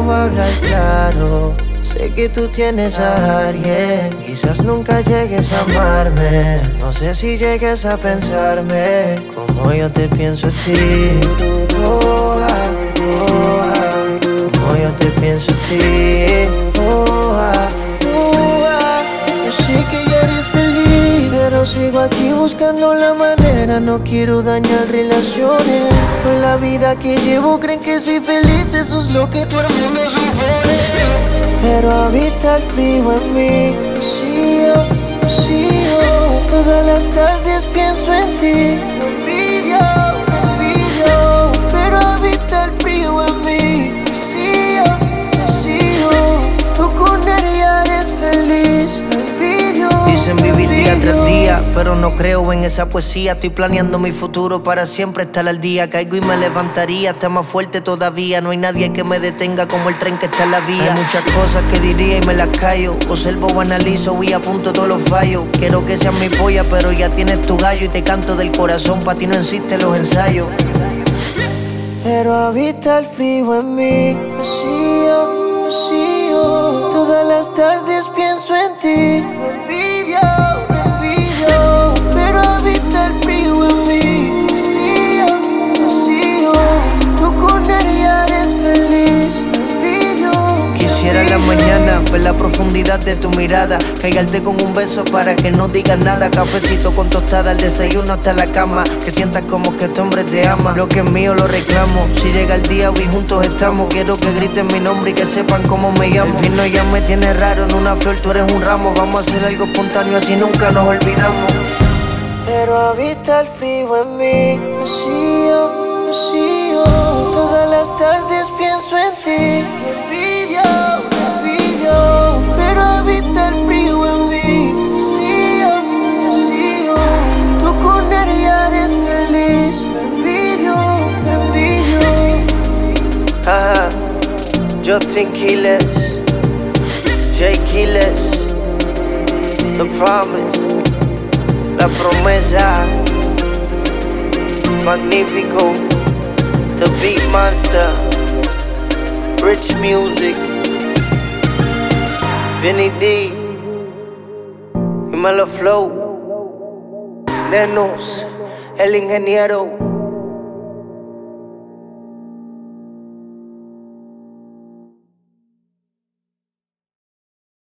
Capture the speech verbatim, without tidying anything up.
voy a hablar claro. Sé que tú tienes a alguien, quizás nunca llegues a amarme. No sé si llegues a pensarme como yo te pienso a ti. Oh, ah, oh, ah, como yo te pienso a ti. Oh, ah, oh, ah. Yo sé que ya eres feliz, pero sigo aquí buscando la manera. No quiero dañar relaciones. Con la vida que llevo creen que soy feliz, eso es lo que todo el mundo supone. Pero habita el frío en mí, vacío, vacío. Todas las tardes pienso en ti, lo envidio, lo envidio. Pero habita el frío en mí, vacío, vacío. Tú con ella eres feliz, lo envidio. Dicen vivir día tras día, pero no creo en esa poesía. Estoy planeando mi futuro para siempre estar al día. Caigo y me levantaría, está más fuerte todavía. No hay nadie que me detenga como el tren que está en la vía. Hay muchas cosas que diría y me las callo. Observo o analizo y apunto todos los fallos. Quiero que seas mi polla, pero ya tienes tu gallo. Y te canto del corazón, pa' ti no existen los ensayos. Pero habita el frío en mí, vacío, vacío. Todas las tardes pienso en ti, lo envidio, lo envidio. Pero habita el frío en mí, vacío, vacío. Tú con ella eres feliz, lo envidio. Quisiera en la mañana ver la profundidad de tu mirada, caigarte con un beso para que no digas nada. Cafecito con tostada, el desayuno hasta la cama. Que sientas como que este hombre te ama. Lo que es mío lo reclamo. Si llega el día y juntos estamos, quiero que griten mi nombre y que sepan cómo me llamo. El vino ya me tiene raro, en una flor tú eres un ramo. Vamos a hacer algo espontáneo así nunca nos olvidamos. Pero habita el frío en mí, vacío, vacío. Todas las tardes pienso en ti, lo envidio, lo envidio. Pero habita el frío en mí, vacío, vacío. Tú con ella eres feliz, lo envidio, lo envidio. Ajá, Justin Quiles, Jay Quiles, The Promise, La Promesa, Magnífico, The Beat Monster, Rich Music, Vinny D, Dímelo Flow, Nenus, El Ingeniero.